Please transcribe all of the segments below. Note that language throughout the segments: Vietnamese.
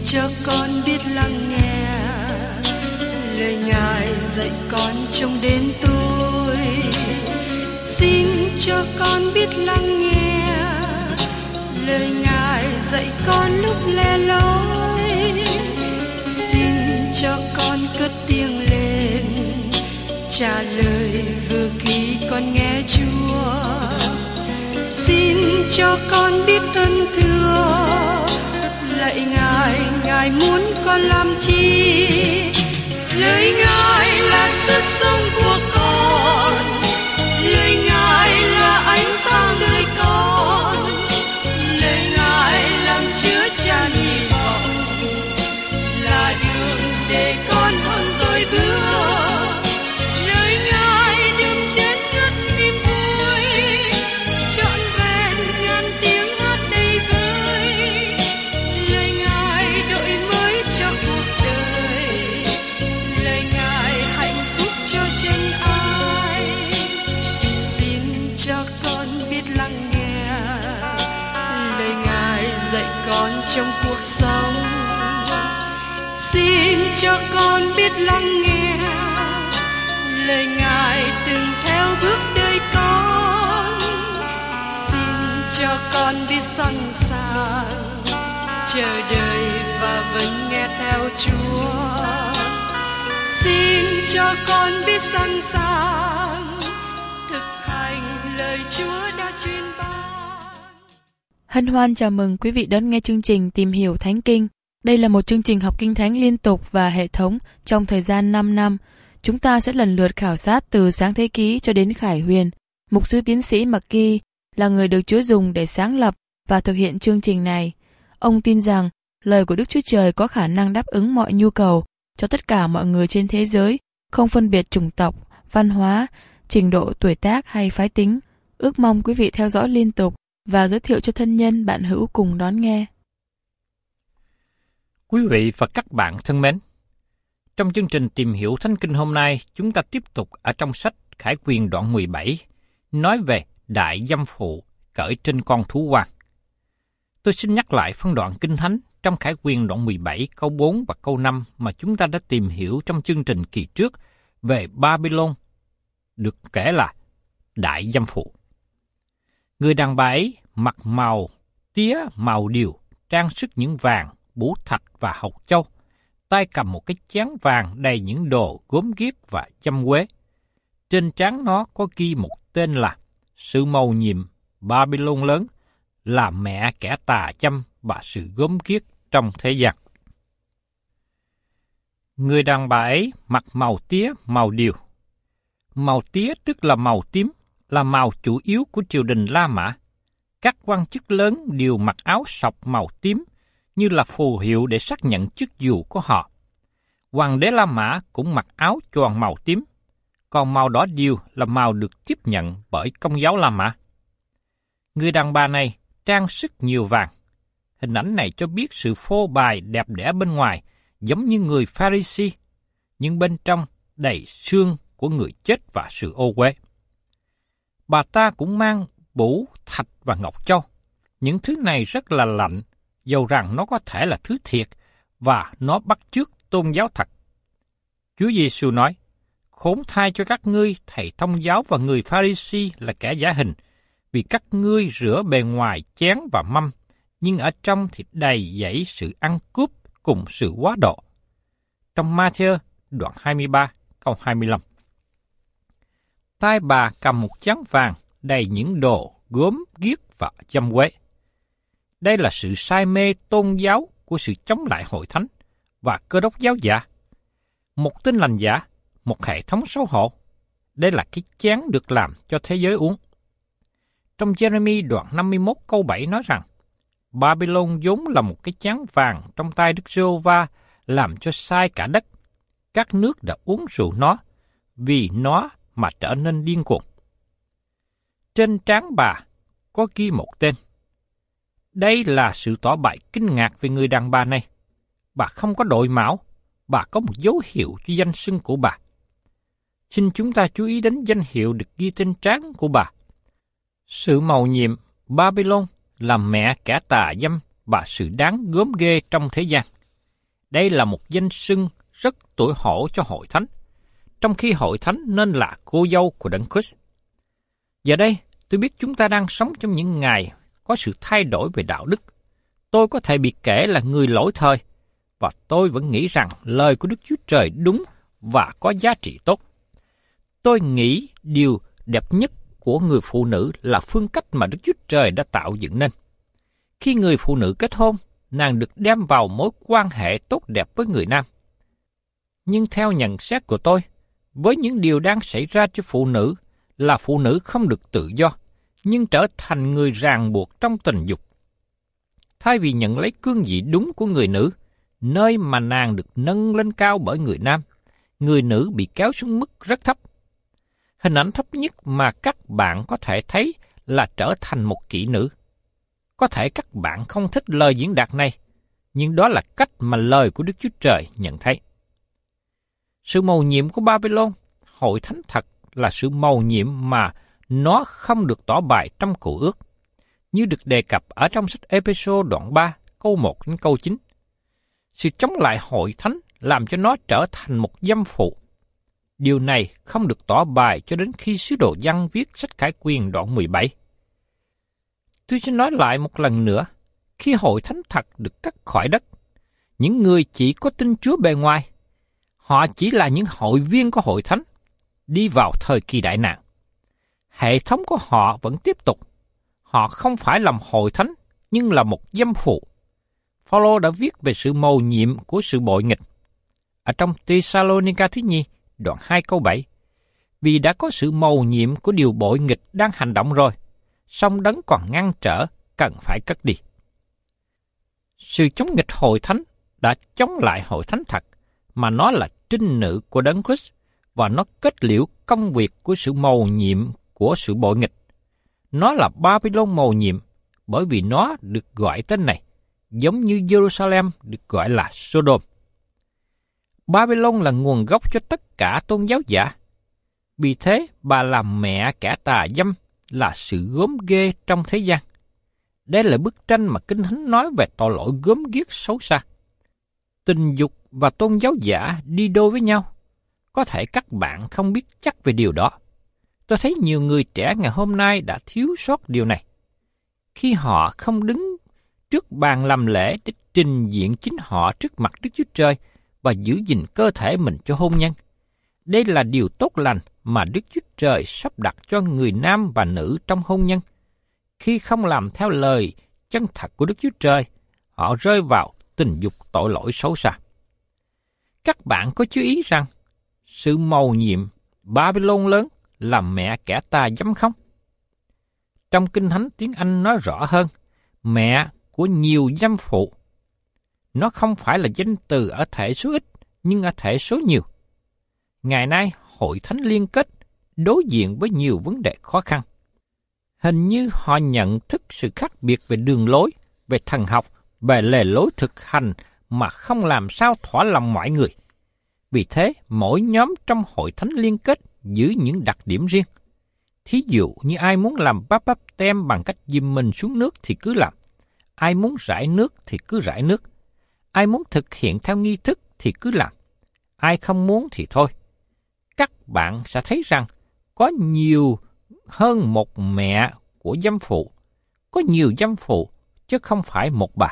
cho con biết lắng nghe lời Ngài dạy con trong đến tôi. Xin cho con biết lắng nghe lời Ngài dạy con lúc lẻ loi. Xin cho con cất tiếng lên trả lời vừa khi con nghe Chúa. Xin cho con biết ơn thưa lạy Ngài, Ngài muốn con làm chi? Lời Ngài là sức sống của con, lời Ngài là ánh sáng đời con, lời Ngài làm chứa chan hy vọng, là đường để con hơn rồi bước. Lời Ngài đừng chết ngất niềm vui, trọn vẹn ngàn tiếng hát đầy vơi. Lời Ngài đổi mới cho cuộc đời, lời Ngài hạnh phúc cho chân ai. Xin cho con biết lắng nghe lời Ngài dạy con trong cuộc sống. Xin cho con biết lắng nghe lời Ngài từng theo bước đời con. Xin cho con biết sẵn sàng chờ đợi và vẫn nghe theo Chúa. Xin cho con biết sẵn sàng thực hành lời Chúa đã truyền ban. Hân hoan chào mừng quý vị đón nghe chương trình Tìm hiểu Thánh Kinh. Đây là một chương trình học Kinh Thánh liên tục và hệ thống trong thời gian 5 năm. Chúng ta sẽ lần lượt khảo sát từ Sáng Thế Ký cho đến Khải Huyền. Mục sư tiến sĩ McGee là người được Chúa dùng để sáng lập và thực hiện chương trình này. Ông tin rằng lời của Đức Chúa Trời có khả năng đáp ứng mọi nhu cầu cho tất cả mọi người trên thế giới, không phân biệt chủng tộc, văn hóa, trình độ tuổi tác hay phái tính. Ước mong quý vị theo dõi liên tục và giới thiệu cho thân nhân bạn hữu cùng đón nghe. Quý vị và các bạn thân mến, trong chương trình Tìm hiểu Thánh Kinh hôm nay, chúng ta tiếp tục ở trong sách Khải Huyền đoạn 17, nói về đại dâm phụ cởi trên con thú hoang. Tôi xin nhắc lại phân đoạn Kinh Thánh trong Khải Huyền đoạn 17 câu 4 và câu 5 mà chúng ta đã tìm hiểu trong chương trình kỳ trước về Babylon, được kể là đại dâm phụ. Người đàn bà ấy mặc màu tía màu điều, trang sức những vàng, bủ thạch và hột châu, tay cầm một cái chén vàng đầy những đồ gốm ghiếc và châm quế. Trên trán nó có ghi một tên là sự mầu nhiệm Babylon lớn, là mẹ kẻ tà châm và sự gốm ghiếc trong thế gian. Người đàn bà ấy mặc màu tía màu điều. Màu tía tức là màu tím, là màu chủ yếu của triều đình La Mã. Các quan chức lớn đều mặc áo sọc màu tím như là phù hiệu để xác nhận chức vụ của họ. Hoàng đế La Mã cũng mặc áo choàng màu tím, còn màu đỏ điều là màu được tiếp nhận bởi Công giáo La Mã. Người đàn bà này trang sức nhiều vàng. Hình ảnh này cho biết sự phô bày đẹp đẽ bên ngoài giống như người Pha-ri-si, nhưng bên trong đầy xương của người chết và sự ô uế. Bà ta cũng mang bủ, thạch và ngọc châu. Những thứ này rất là lạnh, dầu rằng nó có thể là thứ thiệt và nó bắt chước tôn giáo thật. Chúa Giêsu nói, khốn thay cho các ngươi thầy thông giáo và người Pha-ri-si là kẻ giả hình, vì các ngươi rửa bề ngoài chén và mâm, nhưng ở trong thì đầy dẫy sự ăn cướp cùng sự quá độ. Trong Ma-thi-ơ đoạn 23 câu 25. Tay bà cầm một chén vàng đầy những đồ gốm ghiếc và châm quế. Đây là sự say mê tôn giáo của sự chống lại hội thánh và Cơ đốc giáo giả. Một tin lành giả, một hệ thống xấu hổ. Đây là cái chén được làm cho thế giới uống. Trong Jeremy đoạn 51 câu 7 nói rằng, Babylon vốn là một cái chén vàng trong tay Đức Giê-hô-va làm cho sai cả đất. Các nước đã uống rượu nó, vì nó mà trở nên điên cuồng. Trên trán bà có ghi một tên. Đây là sự tỏ bày kinh ngạc về người đàn bà này. Bà không có đội mão, bà có một dấu hiệu cho danh xưng của bà. Xin chúng ta chú ý đến danh hiệu được ghi trên trán của bà. Sự mầu nhiệm Babylon là mẹ kẻ tà dâm và sự đáng gớm ghê trong thế gian. Đây là một danh xưng rất tủi hổ cho hội thánh, trong khi hội thánh nên là cô dâu của Đấng Christ. Giờ đây, tôi biết chúng ta đang sống trong những ngày có sự thay đổi về đạo đức. Tôi có thể bị kể là người lỗi thời, và tôi vẫn nghĩ rằng lời của Đức Chúa Trời đúng và có giá trị tốt. Tôi nghĩ điều đẹp nhất của người phụ nữ là phương cách mà Đức Chúa Trời đã tạo dựng nên. Khi người phụ nữ kết hôn, nàng được đem vào mối quan hệ tốt đẹp với người nam. Nhưng theo nhận xét của tôi, với những điều đang xảy ra cho phụ nữ là phụ nữ không được tự do, nhưng trở thành người ràng buộc trong tình dục. Thay vì nhận lấy cương vị đúng của người nữ, nơi mà nàng được nâng lên cao bởi người nam, người nữ bị kéo xuống mức rất thấp. Hình ảnh thấp nhất mà các bạn có thể thấy là trở thành một kỹ nữ. Có thể các bạn không thích lời diễn đạt này, nhưng đó là cách mà lời của Đức Chúa Trời nhận thấy. Sự mầu nhiệm của Babylon, hội thánh thật là sự mầu nhiệm mà nó không được tỏ bày trong Cựu Ước, như được đề cập ở trong sách Ê-phê-sô đoạn 3, câu 1 đến câu 9. Sự chống lại hội thánh làm cho nó trở thành một dâm phụ. Điều này không được tỏ bày cho đến khi sứ đồ Giăng viết sách Khải Quyền đoạn 17. Tôi sẽ nói lại một lần nữa, khi hội thánh thật được cắt khỏi đất, những người chỉ có tin Chúa bề ngoài, họ chỉ là những hội viên của hội thánh, đi vào thời kỳ đại nạn. Hệ thống của họ vẫn tiếp tục. Họ không phải làm hội thánh, nhưng là một dâm phụ. Phao-lô đã viết về sự mầu nhiệm của sự bội nghịch. Ở trong Tê-sa-lô-ni-ca thứ nhì, đoạn 2 câu 7, vì đã có sự mầu nhiệm của điều bội nghịch đang hành động rồi, song Đấng còn ngăn trở, cần phải cất đi. Sự chống nghịch hội thánh đã chống lại hội thánh thật, mà nó là trinh nữ của Đấng Christ, và nó kết liễu công việc của sự mầu nhiệm của sự bội nghịch. Nó là Babylon mầu nhiệm, bởi vì nó được gọi tên này, giống như Jerusalem được gọi là Sodom. Babylon là nguồn gốc cho tất cả tôn giáo giả. Vì thế, bà làm mẹ kẻ tà dâm là sự gớm ghê trong thế gian. Đây là bức tranh mà Kinh Thánh nói về tội lỗi gớm ghiếc xấu xa. Tình dục và tôn giáo giả đi đôi với nhau. Có thể các bạn không biết chắc về điều đó. Tôi thấy nhiều người trẻ ngày hôm nay đã thiếu sót điều này. Khi họ không đứng trước bàn làm lễ để trình diện chính họ trước mặt Đức Chúa Trời và giữ gìn cơ thể mình cho hôn nhân. Đây là điều tốt lành mà Đức Chúa Trời sắp đặt cho người nam và nữ trong hôn nhân. Khi không làm theo lời chân thật của Đức Chúa Trời, họ rơi vào tình dục tội lỗi xấu xa. Các bạn có chú ý rằng sự mầu nhiệm Babylon lớn là mẹ kẻ tà dâm không? Trong Kinh Thánh tiếng Anh nói rõ hơn, mẹ của nhiều dâm phụ. Nó không phải là danh từ ở thể số ít, nhưng ở thể số nhiều. Ngày nay, hội thánh liên kết đối diện với nhiều vấn đề khó khăn. Hình như họ nhận thức sự khác biệt về đường lối, về thần học, về lề lối thực hành mà không làm sao thỏa lòng mọi người. Vì thế, mỗi nhóm trong hội thánh liên kết giữ những đặc điểm riêng. Thí dụ như ai muốn làm báp tem bằng cách dìm mình xuống nước thì cứ làm. Ai muốn rải nước thì cứ rải nước. Ai muốn thực hiện theo nghi thức thì cứ làm. Ai không muốn thì thôi. Các bạn sẽ thấy rằng có nhiều hơn một mẹ của dâm phụ. Có nhiều dâm phụ chứ không phải một bà.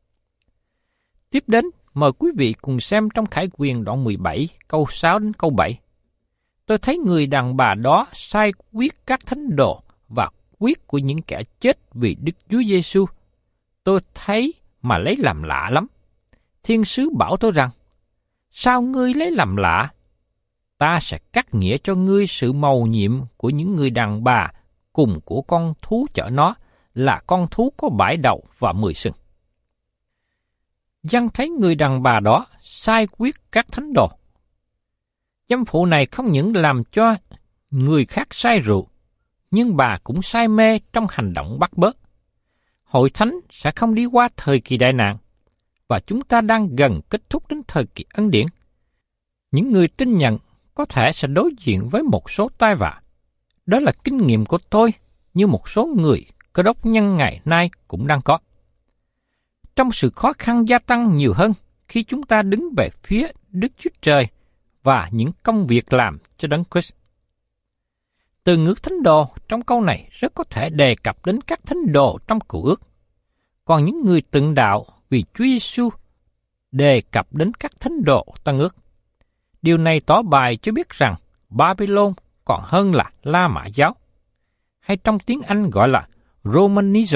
Tiếp đến, mời quý vị cùng xem trong Khải Quyền đoạn 17, câu 6 đến câu 7. Tôi thấy người đàn bà đó sai quyết các thánh đồ và quyết của những kẻ chết vì Đức Chúa Giêsu. Tôi thấy mà lấy làm lạ lắm. Thiên sứ bảo tôi rằng, sao ngươi lấy làm lạ? Ta sẽ cắt nghĩa cho ngươi sự mầu nhiệm của những người đàn bà cùng của con thú chở nó, là con thú có 7 đầu và 10 sừng. Giăng thấy người đàn bà đó sai quyết các thánh đồ. Dâm phụ này không những làm cho người khác say rượu, nhưng bà cũng say mê trong hành động bắt bớ. Hội thánh sẽ không đi qua thời kỳ đại nạn, và chúng ta đang gần kết thúc đến thời kỳ ân điển. Những người tin nhận có thể sẽ đối diện với một số tai vạ. Đó là kinh nghiệm của tôi, như một số người Cơ đốc nhân ngày nay cũng đang có. Trong sự khó khăn gia tăng nhiều hơn, khi chúng ta đứng về phía Đức Chúa Trời và những công việc làm cho Đấng Christ. Từ ngữ thánh đồ trong câu này rất có thể đề cập đến các thánh đồ trong Cựu Ước, còn những người tượng đạo vì Chúa Giêsu đề cập đến các thánh đồ Tân Ước. Điều này tỏ bày cho biết rằng Babylon còn hơn là La Mã giáo, hay trong tiếng Anh gọi là Romanism.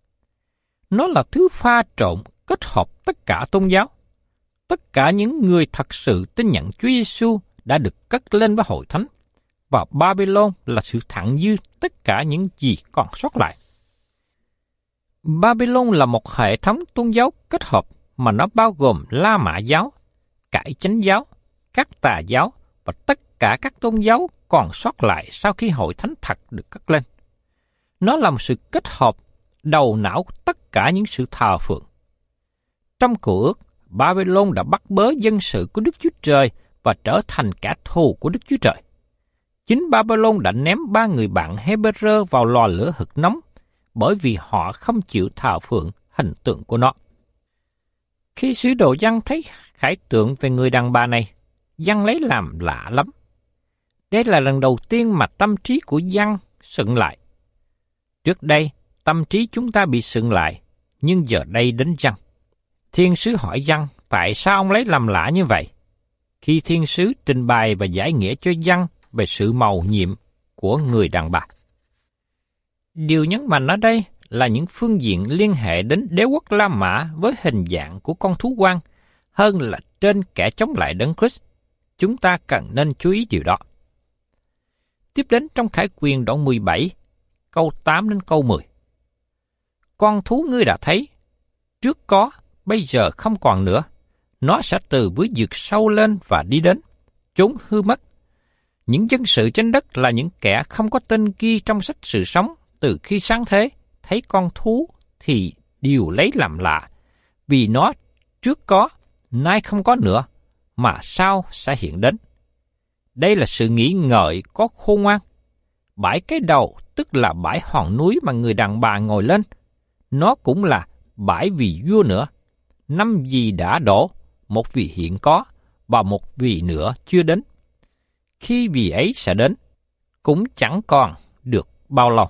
Nó là thứ pha trộn kết hợp tất cả tôn giáo. Tất cả những người thật sự tin nhận Chúa Giêsu đã được cất lên với hội thánh, và Babylon là sự thặng dư tất cả những gì còn sót lại. Babylon là một hệ thống tôn giáo kết hợp mà nó bao gồm La Mã giáo, Cải Chánh giáo, các tà giáo và tất cả các tôn giáo còn sót lại sau khi hội thánh thật được cất lên. Nó là một sự kết hợp đầu não tất cả những sự thờ phượng. Trong Cựu Ước, Babylon đã bắt bớ dân sự của Đức Chúa Trời và trở thành kẻ thù của Đức Chúa Trời. Chính Babylon đã ném 3 người bạn Hebrew vào lò lửa hực nóng bởi vì họ không chịu thờ phượng hình tượng của nó. Khi sứ đồ Giăng thấy khải tượng về người đàn bà này, Giăng lấy làm lạ lắm. Đây là lần đầu tiên mà tâm trí của Giăng sững lại. Trước đây, tâm trí chúng ta bị sững lại, nhưng giờ đây đến Giăng. Thiên sứ hỏi Giăng tại sao ông lấy làm lạ như vậy. Khi thiên sứ trình bày và giải nghĩa cho Giăng về sự mầu nhiệm của người đàn bà. Điều nhấn mạnh ở đây là những phương diện liên hệ đến đế quốc La Mã với hình dạng của con thú hoang hơn là trên kẻ chống lại Đấng Christ. Chúng ta cần nên chú ý điều đó. Tiếp đến trong Khải Quyền đoạn 17, câu 8 đến câu 10. Con thú ngươi đã thấy, trước có, bây giờ không còn nữa. Nó sẽ từ với vực sâu lên và đi đến, chốn hư mất. Những dân sự trên đất là những kẻ không có tên ghi trong sách sự sống từ khi sáng thế, thấy con thú thì đều lấy làm lạ, vì nó trước có, nay không có nữa, mà sau sẽ hiện đến. Đây là sự nghĩ ngợi có khôn ngoan. Bãi cái đầu tức là bãi hòn núi mà người đàn bà ngồi lên. Nó cũng là bãi vì vua nữa. 5 vì đã đổ, 1 vì hiện có, và 1 vì nữa chưa đến. Khi vì ấy sẽ đến, cũng chẳng còn được bao lâu.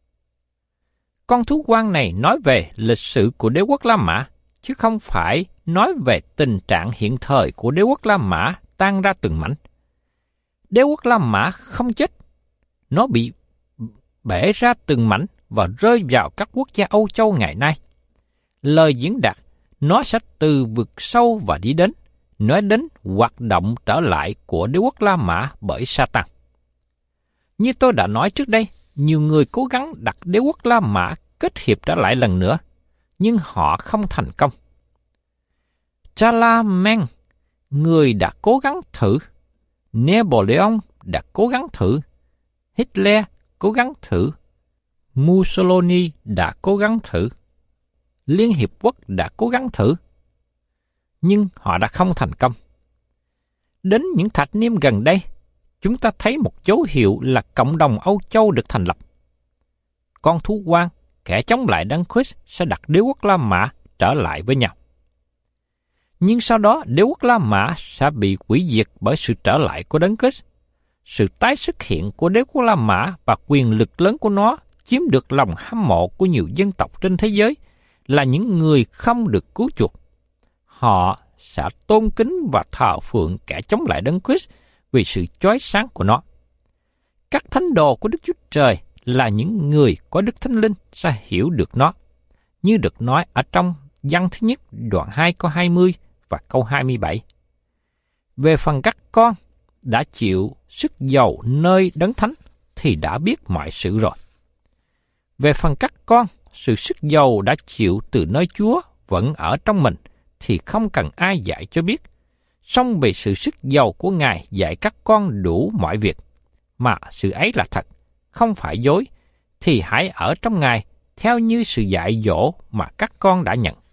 Con thú hoang này nói về lịch sử của đế quốc La Mã, chứ không phải nói về tình trạng hiện thời của đế quốc La Mã tan ra từng mảnh. Đế quốc La Mã không chết, nó bị bể ra từng mảnh và rơi vào các quốc gia Âu Châu ngày nay. Lời diễn đạt, nó sẽ từ vực sâu và đi đến, nói đến hoạt động trở lại của đế quốc La Mã bởi Sa-tan. Như tôi đã nói trước đây, nhiều người cố gắng đặt đế quốc La Mã kết hiệp trở lại lần nữa, nhưng họ không thành công. Charlemagne, người đã cố gắng thử, Napoleon đã cố gắng thử, Hitler cố gắng thử, Mussolini đã cố gắng thử, Liên Hiệp Quốc đã cố gắng thử, nhưng họ đã không thành công. Đến những thập niên gần đây, chúng ta thấy một dấu hiệu là cộng đồng Âu Châu được thành lập. Con thú hoang, kẻ chống lại Đấng Christ sẽ đặt đế quốc La Mã trở lại với nhau. Nhưng sau đó, đế quốc La Mã sẽ bị hủy diệt bởi sự trở lại của Đấng Christ. Sự tái xuất hiện của đế quốc La Mã và quyền lực lớn của nó chiếm được lòng hâm mộ của nhiều dân tộc trên thế giới là những người không được cứu chuộc. Họ sẽ tôn kính và thờ phượng kẻ chống lại Đấng Christ vì sự chói sáng của nó. Các thánh đồ của Đức Chúa Trời là những người có Đức Thánh Linh sẽ hiểu được nó, như được nói ở trong Giăng thứ nhất đoạn 2 câu 20 và câu 27. Về phần các con đã chịu sức dầu nơi Đấng Thánh thì đã biết mọi sự rồi. Về phần các con, sự sức dầu đã chịu từ nơi Chúa vẫn ở trong mình thì không cần ai dạy cho biết. Song vì sự sức dầu của Ngài dạy các con đủ mọi việc, mà sự ấy là thật, không phải dối, thì hãy ở trong Ngài theo như sự dạy dỗ mà các con đã nhận.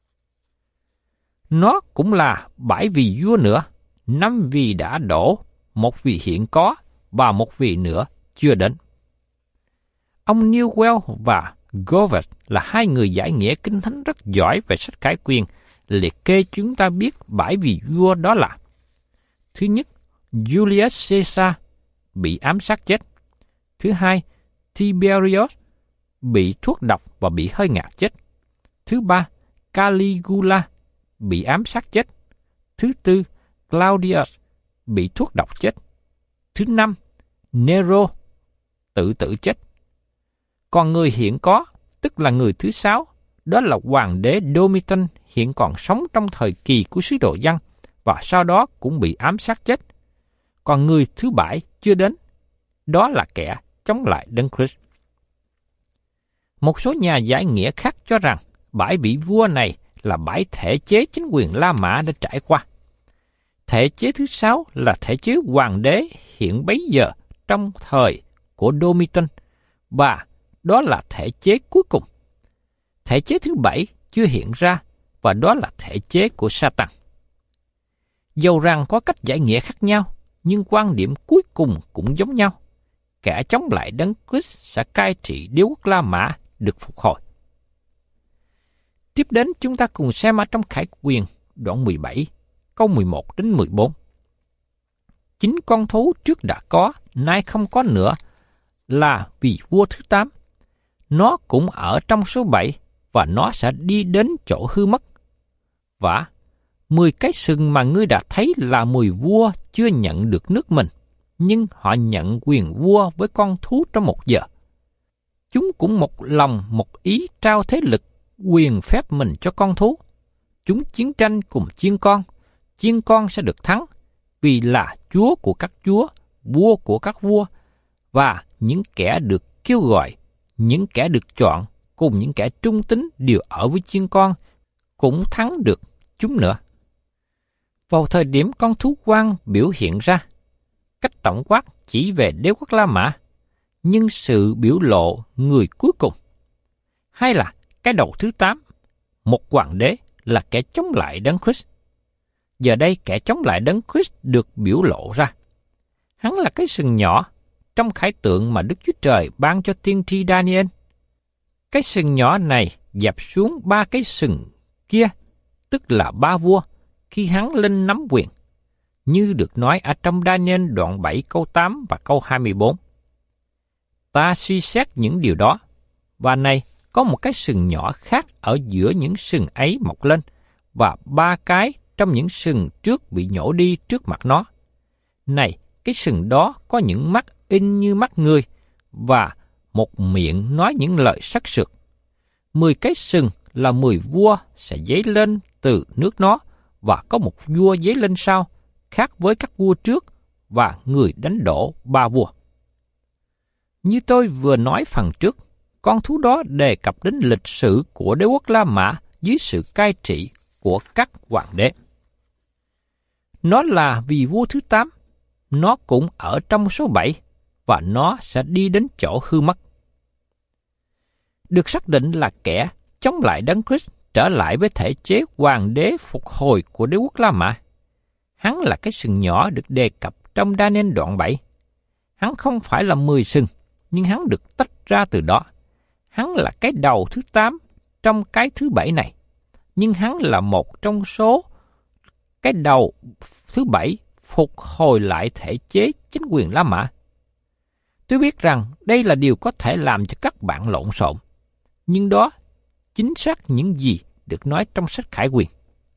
Nó cũng là 7 vì vua nữa, 5 vì đã đổ, 1 vì hiện có, và 1 vì nữa chưa đến. Ông Newell và Govert là 2 người giải nghĩa Kinh Thánh rất giỏi về sách Khải Quyền, liệt kê chúng ta biết 7 vị vua đó là: thứ nhất, Julius Caesar bị ám sát chết. Thứ hai, Tiberius bị thuốc độc và bị hơi ngạt chết. Thứ ba, Caligula bị ám sát chết. Thứ tư, Claudius bị thuốc độc chết. Thứ năm, Nero tự tử chết. Còn người hiện có, tức là người thứ sáu, đó là hoàng đế Domitian hiện còn sống trong thời kỳ của sứ đồ Giăng và sau đó cũng bị ám sát chết. Còn người thứ bảy chưa đến, đó là kẻ chống lại Đấng Christ. Một số nhà giải nghĩa khác cho rằng 7 vị vua này là 7 thể chế chính quyền La Mã đã trải qua. Thể chế thứ 6 là thể chế hoàng đế hiện bấy giờ trong thời của Domitian, và đó là thể chế cuối cùng. Thể chế thứ 7 chưa hiện ra, và đó là thể chế của Satan. Dầu rằng có cách giải nghĩa khác nhau, nhưng quan điểm cuối cùng cũng giống nhau. Kẻ chống lại Đấng Christ sẽ cai trị đế quốc La Mã được phục hồi. Tiếp đến chúng ta cùng xem ở trong Khải Quyền đoạn 17, câu 11 đến 14. Chính con thú trước đã có, nay không có nữa, là vì vua thứ 8. Nó cũng ở trong số 7, và nó sẽ đi đến chỗ hư mất. Và 10 cái sừng mà ngươi đã thấy là 10 vua chưa nhận được nước mình, nhưng họ nhận quyền vua với con thú trong 1 giờ. Chúng cũng một lòng một ý trao thế lực, quyền phép mình cho con thú. Chúng chiến tranh cùng chiên con sẽ được thắng, vì là chúa của các chúa, vua của các vua, và những kẻ được kêu gọi, những kẻ được chọn, cùng những kẻ trung tín đều ở với chiên con, cũng thắng được chúng nữa. Vào thời điểm con thú quan biểu hiện ra, cách tổng quát chỉ về đế quốc La Mã, nhưng sự biểu lộ người cuối cùng, hay là cái đầu thứ 8, một hoàng đế là kẻ chống lại Đấng Christ. Giờ đây kẻ chống lại Đấng Christ được biểu lộ ra. Hắn là cái sừng nhỏ trong khải tượng mà Đức Chúa Trời ban cho tiên tri Daniel. Cái sừng nhỏ này dẹp xuống 3 cái sừng kia, tức là 3 vua, khi hắn lên nắm quyền, như được nói ở trong Daniel đoạn 7 câu 8 và câu 24. Ta suy xét những điều đó, và này có một cái sừng nhỏ khác ở giữa những sừng ấy mọc lên, và 3 cái trong những sừng trước bị nhổ đi trước mặt nó. Này, cái sừng đó có những mắt in như mắt người, và một miệng nói những lời sắc sược. 10 cái sừng là 10 vua sẽ dấy lên từ nước nó, và có một vua dấy lên sau, khác với các vua trước, và người đánh đổ 3 vua. Như tôi vừa nói phần trước, con thú đó đề cập đến lịch sử của đế quốc La Mã dưới sự cai trị của các hoàng đế. Nó là vì vua thứ 8, nó cũng ở trong số 7, và nó sẽ đi đến chỗ hư mất. Được xác định là kẻ chống lại Đấng Christ trở lại với thể chế hoàng đế phục hồi của đế quốc La Mã. Hắn là cái sừng nhỏ được đề cập trong Daniel đoạn 7. Hắn không phải là 10 sừng, nhưng hắn được tách ra từ đó. Hắn là cái đầu thứ 8 trong cái thứ 7 này, nhưng hắn là một trong số cái đầu thứ 7 phục hồi lại thể chế chính quyền La Mã. Tôi biết rằng đây là điều có thể làm cho các bạn lộn xộn, nhưng đó chính xác những gì được nói trong sách Khải Quyền.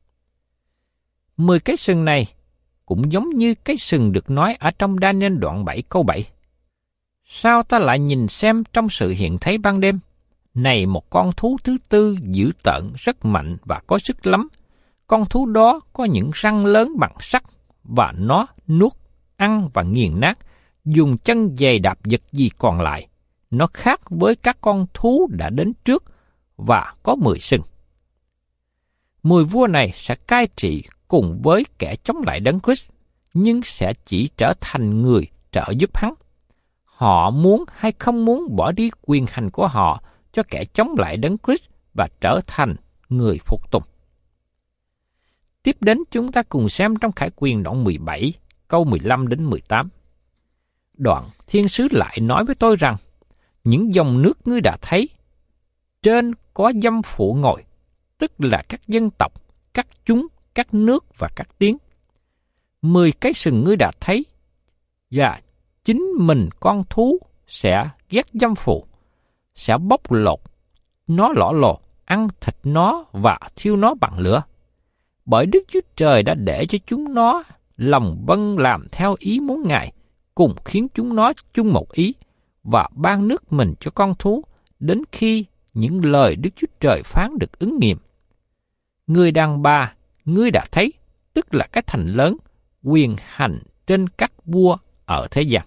10 cái sừng này cũng giống như cái sừng được nói ở trong Daniel đoạn 7 câu 7. Sao ta lại nhìn xem trong sự hiện thấy ban đêm? Này, một con thú thứ 4 dữ tợn, rất mạnh và có sức lắm. Con thú đó có những răng lớn bằng sắt, và nó nuốt, ăn và nghiền nát, dùng chân giày đạp vật gì còn lại. Nó khác với các con thú đã đến trước, và có 10 sừng. 10 vua này sẽ cai trị cùng với kẻ chống lại Đấng Christ, nhưng sẽ chỉ trở thành người trợ giúp hắn. Họ muốn hay không muốn bỏ đi quyền hành của họ cho kẻ chống lại Đấng Christ và trở thành người phục tùng. Tiếp đến chúng ta cùng xem trong Khải Quyền đoạn 17, câu 15 đến 18. Đoạn thiên sứ lại nói với tôi rằng, những dòng nước ngươi đã thấy, trên có dâm phụ ngồi, tức là các dân tộc, các chúng, các nước và các tiếng. 10 cái sừng ngươi đã thấy, và chính mình con thú sẽ ghét dâm phụ, sẽ bóc lột nó lõ lồ, ăn thịt nó và thiêu nó bằng lửa. Bởi Đức Chúa Trời đã để cho chúng nó lòng vâng làm theo ý muốn Ngài, cùng khiến chúng nó chung một ý, và ban nước mình cho con thú, đến khi những lời Đức Chúa Trời phán được ứng nghiệm. Người đàn bà, ngươi đã thấy, tức là cái thành lớn, quyền hành trên các vua ở thế gian.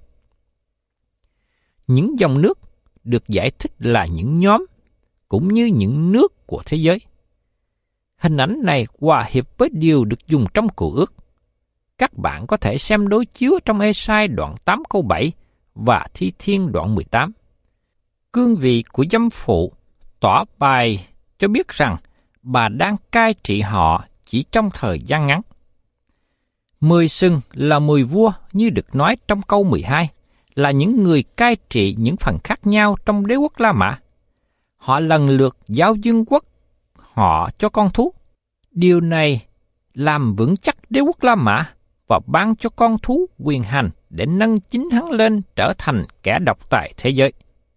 Những dòng nước được giải thích là những nhóm, cũng như những nước của thế giới. Hình ảnh này hòa hiệp với điều được dùng trong Cựu Ước. Các bạn có thể xem đối chiếu trong Ê-sai đoạn 8 câu 7 và Thi Thiên đoạn 18. Cương vị của dâm phụ tỏ bài cho biết rằng bà đang cai trị họ chỉ trong thời gian ngắn. 10 sừng là 10 vua như được nói trong câu 12, là những người cai trị những phần khác nhau trong đế quốc La Mã. Họ lần lượt giao vương quốc họ cho con thú. Điều này làm vững chắc đế quốc La Mã và ban cho con thú quyền hành để nâng chính hắn lên trở thành kẻ độc tài thế giới.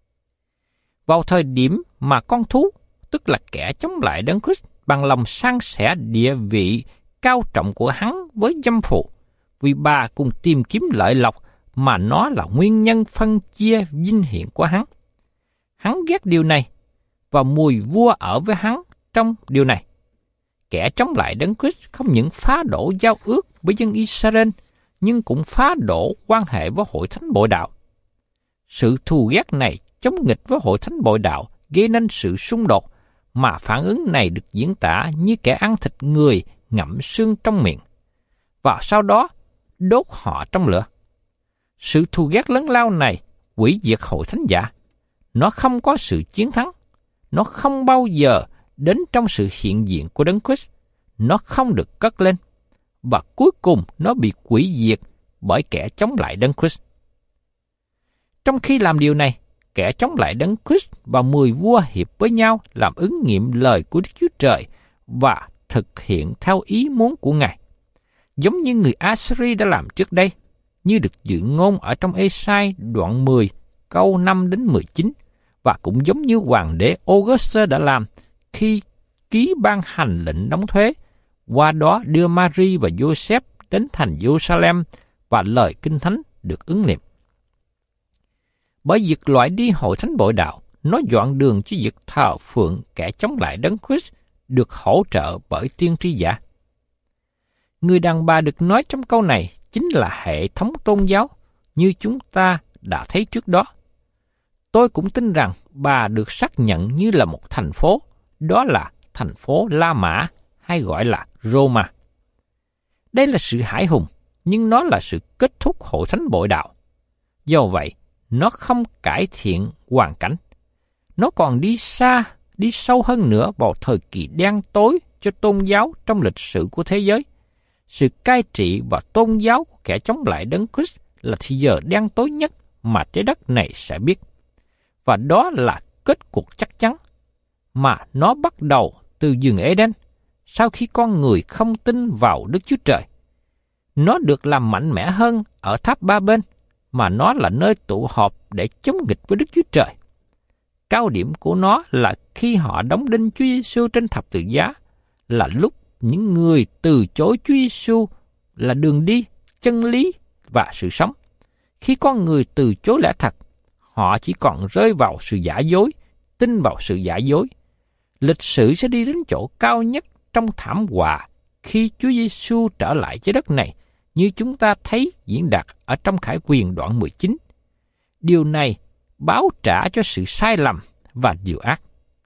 Vào thời điểm mà con thú, tức là kẻ chống lại Đấng Christ, bằng lòng san sẻ địa vị cao trọng của hắn với dâm phụ, vì bà cùng tìm kiếm lợi lộc mà nó là nguyên nhân phân chia vinh hiển của hắn. Hắn ghét điều này, và mùi vua ở với hắn trong điều này. Kẻ chống lại Đấng Christ không những phá đổ giao ước với dân Israel, nhưng cũng phá đổ quan hệ với hội thánh bội đạo. Sự thù ghét này chống nghịch với hội thánh bội đạo gây nên sự xung đột, mà phản ứng này được diễn tả như kẻ ăn thịt người ngậm xương trong miệng, và sau đó đốt họ trong lửa. Sự thù ghét lớn lao này hủy diệt hội thánh giả. Nó không có sự chiến thắng. Nó không bao giờ đến trong sự hiện diện của Đấng Christ. Nó không được cất lên. Và cuối cùng nó bị hủy diệt bởi kẻ chống lại Đấng Christ. Trong khi làm điều này, kẻ chống lại Đấng Christ và 10 vua hiệp với nhau làm ứng nghiệm lời của Đức Chúa Trời và thực hiện theo ý muốn của Ngài. Giống như người Assyri đã làm trước đây, như được dự ngôn ở trong Ê-sai đoạn 10 câu 5 đến 19, và cũng giống như hoàng đế Augustus đã làm khi ký ban hành lệnh đóng thuế, qua đó đưa Mary và Joseph đến thành Jerusalem và lời Kinh Thánh được ứng nghiệm. Bởi việc loại đi hội thánh bội đạo, nó dọn đường cho việc thờ phượng kẻ chống lại Đấng Christ được hỗ trợ bởi tiên tri giả. Người đàn bà được nói trong câu này chính là hệ thống tôn giáo như chúng ta đã thấy trước đó. Tôi cũng tin rằng bà được xác nhận như là một thành phố, đó là thành phố La Mã hay gọi là Roma. Đây là sự hãi hùng, nhưng nó là sự kết thúc hội thánh bội đạo. Do vậy, nó không cải thiện hoàn cảnh. Nó còn đi sâu hơn nữa vào thời kỳ đen tối cho tôn giáo trong lịch sử của thế giới. Sự cai trị và tôn giáo của kẻ chống lại Đấng Christ là thời giờ đen tối nhất mà trái đất này sẽ biết. Và đó là kết cục chắc chắn, mà nó bắt đầu từ vườn Eden, sau khi con người không tin vào Đức Chúa Trời. Nó được làm mạnh mẽ hơn ở tháp Ba Bên, mà nó là nơi tụ họp để chống nghịch với Đức Chúa Trời. Cao điểm của nó là khi họ đóng đinh Chúa Giêsu trên thập tự giá, là lúc những người từ chối Chúa Giêsu là đường đi, chân lý và sự sống. Khi con người từ chối lẽ thật, họ chỉ còn rơi vào sự giả dối, tin vào sự giả dối. Lịch sử sẽ đi đến chỗ cao nhất trong thảm họa khi Chúa Giêsu trở lại trái đất này, như chúng ta thấy diễn đạt ở trong Khải Huyền đoạn 19. Điều này báo trả cho sự sai lầm và điều ác.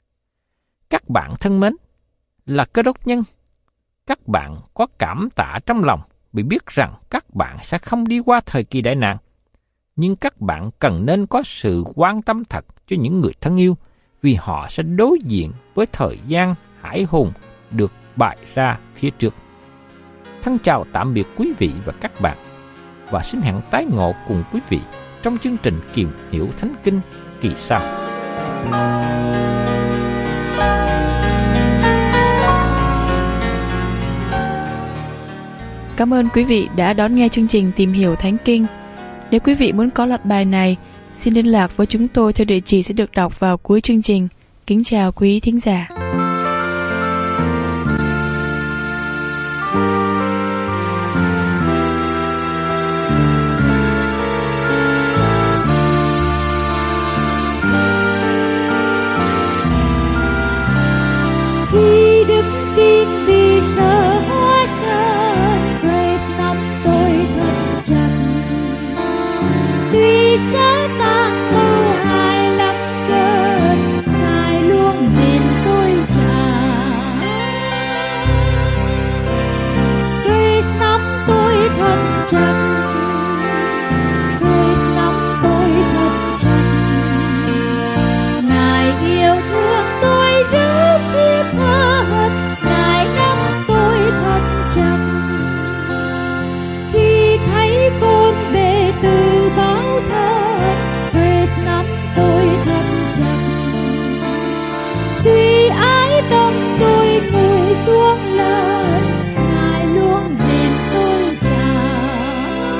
Các bạn thân mến, là Cơ Đốc nhân, các bạn có cảm tạ trong lòng vì biết rằng các bạn sẽ không đi qua thời kỳ đại nạn. Nhưng các bạn cần nên có sự quan tâm thật cho những người thân yêu, vì họ sẽ đối diện với thời gian hãi hùng được bày ra phía trước. Thân chào tạm biệt quý vị và các bạn, và xin hẹn tái ngộ cùng quý vị trong chương trình Kiềm Hiểu Thánh Kinh kỳ sau. Cảm ơn quý vị đã đón nghe chương trình Tìm Hiểu Thánh Kinh. Nếu quý vị muốn có loạt bài này, xin liên lạc với chúng tôi theo địa chỉ sẽ được đọc vào cuối chương trình. Kính chào quý thính giả. Khi đức tin vì sợ hóa sơn, Grace nắm tôi thật chặt. Tuy sẽ tan mưu hài lắm cơn, Ngài luôn gìn tôi chặt. Grace nắm tôi thật chặt. Grace nắm tôi thật chặt. Ngài yêu thương tôi rất thiết tha, Ngài nắm tôi thật chặt. Khi thấy con bề từ báo thật, Grace nắm tôi thật chặt. Tuy ái tâm tôi nguội xuống lớn, Ngài luôn gìn tôi chặt.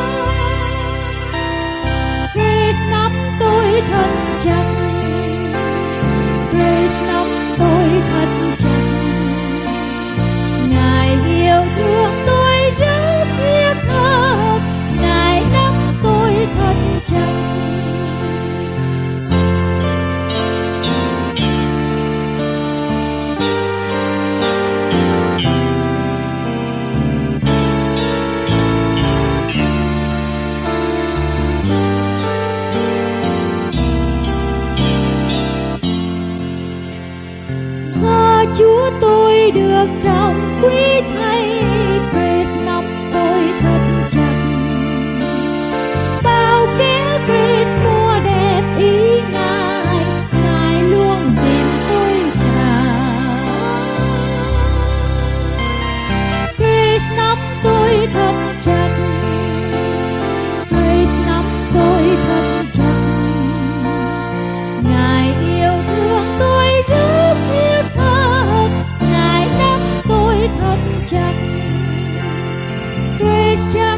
Grace nắm tôi thật chặt. Grace nắm tôi thật chặt. Ngài yêu thương tôi rất thiết tha, Ngài nắm tôi thật chặt. Do Chúa tôi được trọng quý thay, Grace nắm tôi thật chặt. Bao kẻ Grace mua đẹp ý Ngài, Ngài luôn gìn tôi chặt. Grace nắm tôi thật chặt. Grace nắm tôi thật chặt. Ngài yêu thương tôi rất thiết tha, Ngài nắm tôi thật chặt. Grace